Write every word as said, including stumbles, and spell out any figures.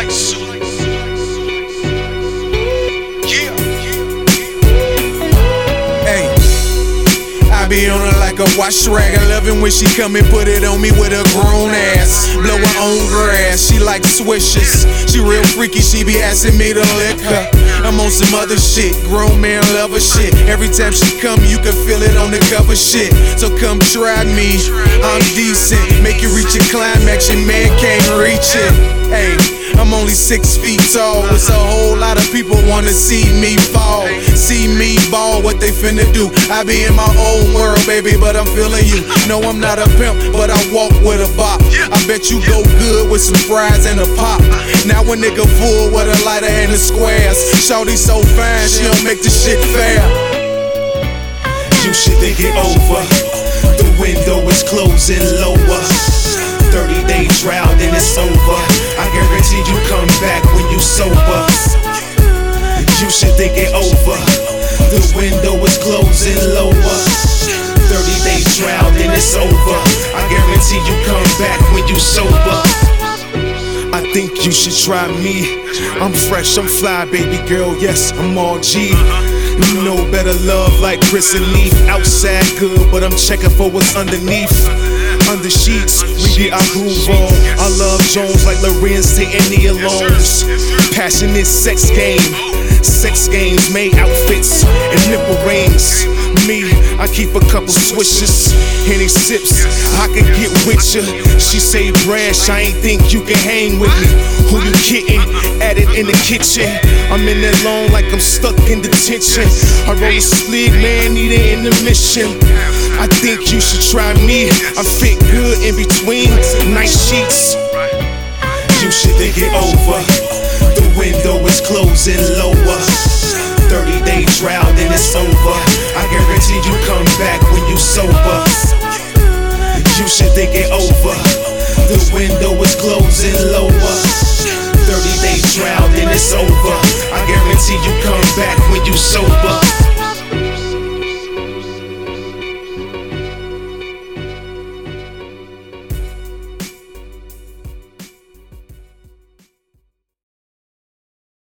Flight suit. Yeah. Hey, I be on her like a wash rag. I love it when she come and put it on me with a grown ass. Blow her own grass, she like swishes. She real freaky, she be asking me to lick her. I'm on some other shit, grown man lover shit. Every time she come, you can feel it on the cover shit. So come try me, I'm decent. Make you reach your climax, your man can't reach it. Hey, I'm only six feet tall. It's a whole lot of people wanna see me fall, see me ball, what they finna do. I be in my own world, baby, but I'm feeling you. No, I'm not a pimp, but I walk with a bop. I bet you go good with some fries and a pop. Now a nigga full with a lighter and the squares. Shawty so fine, she don't make this shit fair. You should think it over. The window is closing lower. thirty day drought and it's over. I guarantee you come back when you sober. You should think it over. The window is closing lower. thirty day drought and it's over. I guarantee you come back when you sober. I think you should try me. I'm fresh, I'm fly, baby girl. Yes, I'm all G. You know better love like Chris and Neef. Outside good, but I'm checking for what's underneath. Under sheets, we get our groove on. I love Jones like Lorenz and Nia Lones. Passionate sex game. Sex games, made outfits and nipple rings. Me, I keep a couple swishes, Henny sips, I can get with ya. She say brash, I ain't think you can hang with me. Who you kidding? At it in the kitchen. I'm in there long like I'm stuck in detention. I roll a sleeve, man, need an intermission. I think you should try me. I fit good in between nice sheets. You should think it over. The window is closing lower. thirty day drought and it's over. I guarantee you come back when you sober. You should think it over. The window is closing lower. thirty day drought and it's over. I guarantee you come back when you sober.